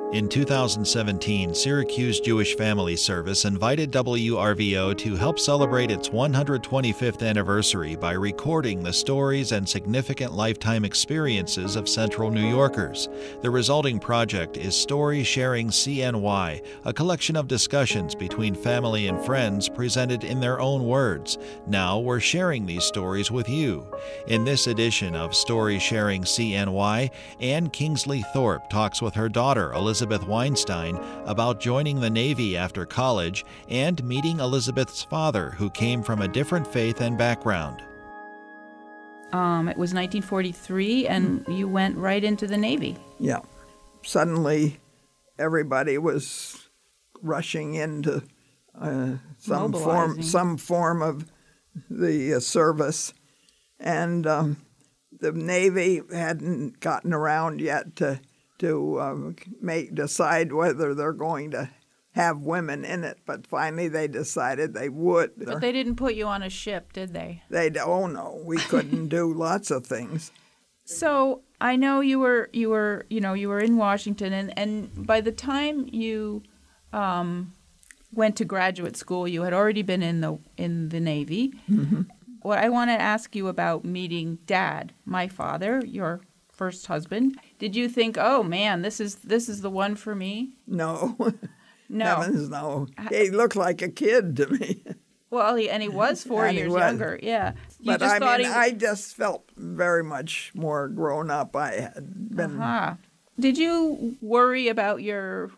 In 2017, Syracuse Jewish Family Service invited WRVO to help celebrate its 125th anniversary by recording the stories and significant lifetime experiences of Central New Yorkers. The resulting project is Story Sharing CNY, a collection of discussions between family and friends presented in their own words. Now we're sharing these stories with you. In this edition of Story Sharing CNY, Ann Kingsley Thorpe talks with her daughter, Elizabeth Weinstein, about joining the Navy after college and meeting Elizabeth's father, who came from a different faith and background. It was 1943, and you went right into the Navy. Yeah. Suddenly, everybody was rushing into some form of the service, and the Navy hadn't gotten around yet to decide whether they're going to have women in it, but finally they decided they would. But they didn't put you on a ship, did they? Oh no, we couldn't do lots of things. So I know you were in Washington, and by the time you went to graduate school, you had already been in the Navy. Mm-hmm. What I want to ask you about meeting Dad, my father, your first husband. Did you think, oh man, this is the one for me? No. No. Heavens, no. He looked like a kid to me. Well, he was 4 years younger, yeah. But I just felt very much more grown up. I had been. Uh-huh. Did you worry about your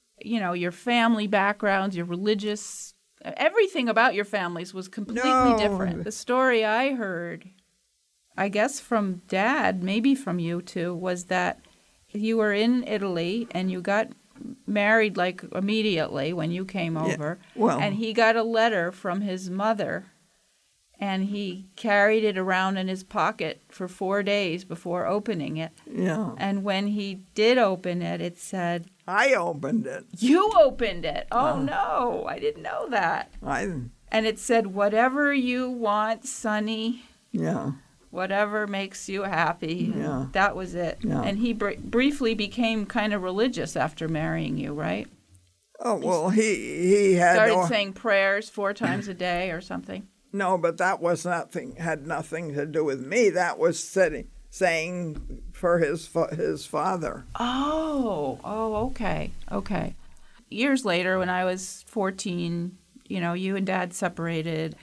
family backgrounds, your religious, everything about your families was completely different. The story I heard, I guess from Dad, maybe from you too, was that you were in Italy and you got married like immediately when you came over. Well, and he got a letter from his mother and he carried it around in his pocket for 4 days before opening it. Yeah. And when he did open it, it said... I opened it. You opened it? Oh, no. I didn't know that. And it said, whatever you want, Sonny. Yeah. Whatever makes you happy. Yeah. That was it. Yeah. And he briefly became kind of religious after marrying you, right? Oh, well, he had... Started saying prayers 4 times a day or something. No, but that had nothing to do with me. That was saying for his father. Oh, okay. Years later, when I was 14, you and Dad separated.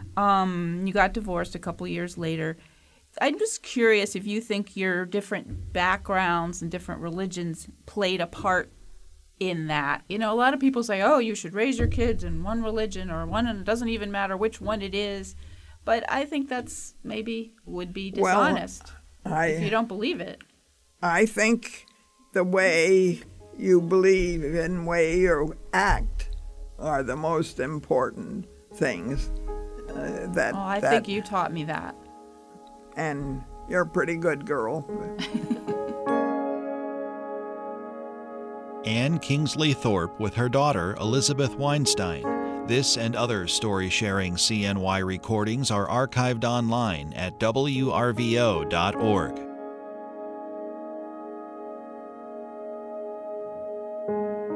You got divorced a couple years later. I'm just curious if you think your different backgrounds and different religions played a part in that. A lot of people say, oh, you should raise your kids in one religion or one, and it doesn't even matter which one it is. But I think that's would be dishonest if you don't believe it. I think the way you believe and way you act are the most important things. I think you taught me that. And you're a pretty good girl. Ann Kingsley Thorpe with her daughter, Elizabeth Weinstein. This and other story-sharing CNY recordings are archived online at wrvo.org.